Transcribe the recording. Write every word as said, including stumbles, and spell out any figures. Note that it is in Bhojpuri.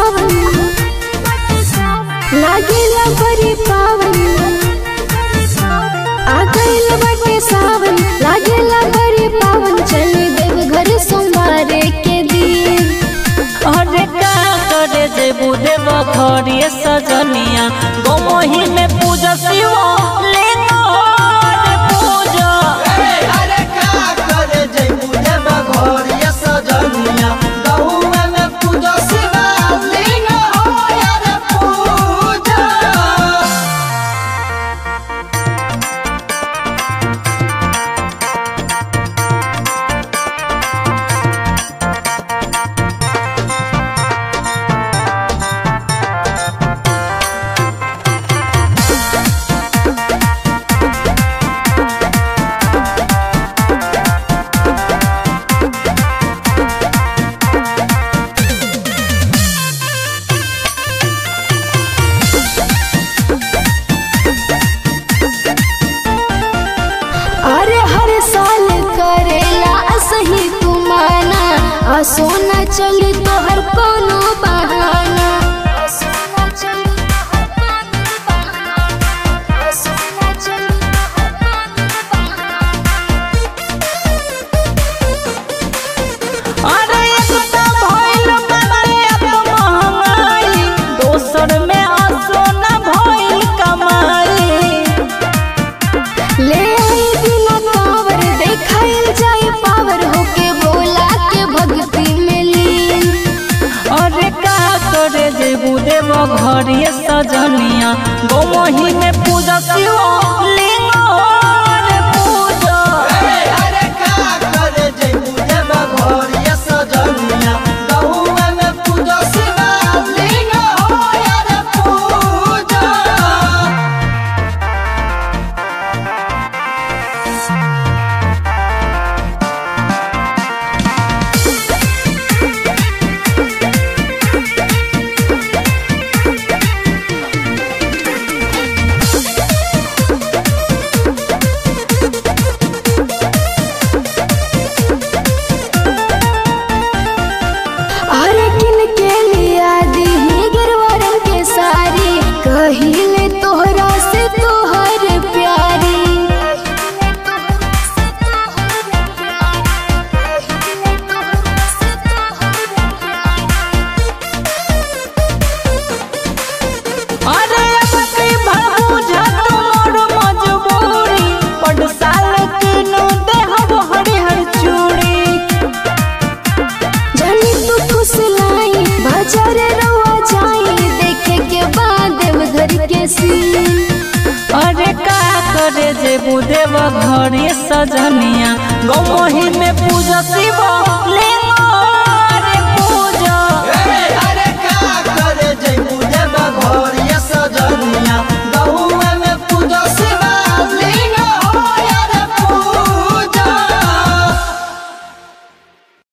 सावन लागेला बड़ी पावन आ गइल बाटे सावन लागेला बड़ी पावन चली देवघर सोमवार के दिन। अरे का करे जेबू देव घरे सजनिया गोमोही में पूजा शिव लिंग रे पूजा। अरे का करे जेबू देव घरे सजनिया गहुआ में पूजा शिव लिंग रे पूजा। अरे हर साल करेला असही तू माना आ सोना चली तोहर कोनो बहाना। आ सोना चली तोहर कोनो बहाना। आ सोना चली तोहर कोनो बहाना। अरे एकता भइल बाटे अब महंगाई दोसर में सोना भइल कमाई। ले आई बिना कांवर देखाइल जाए पावर होके बोला के भक्ति में लीन। अरे का करे जेबू देव घरे सजनिया गोमोही में पूजा शिव लिंग रे पूजा। अरे का करे जेबू देव घरे सजनिया गहुआ में पूजा शिव लिंग रे पूजा। अरे किन के लिया दीही गिरवा रंग के साड़ी कहिले तोहरा से तोहर प्यारी। अरे अपनी भाबूजा तोर मजबूरी पड़ साल किनु देहब हरिहर चूड़ी। जानी तू खुश लाई बाजार रवा जाई देखे के बाद देवघर के सीन। अरे का करे जेबू देव घरे सजनिया गोमोही में पूजा शिव लिंग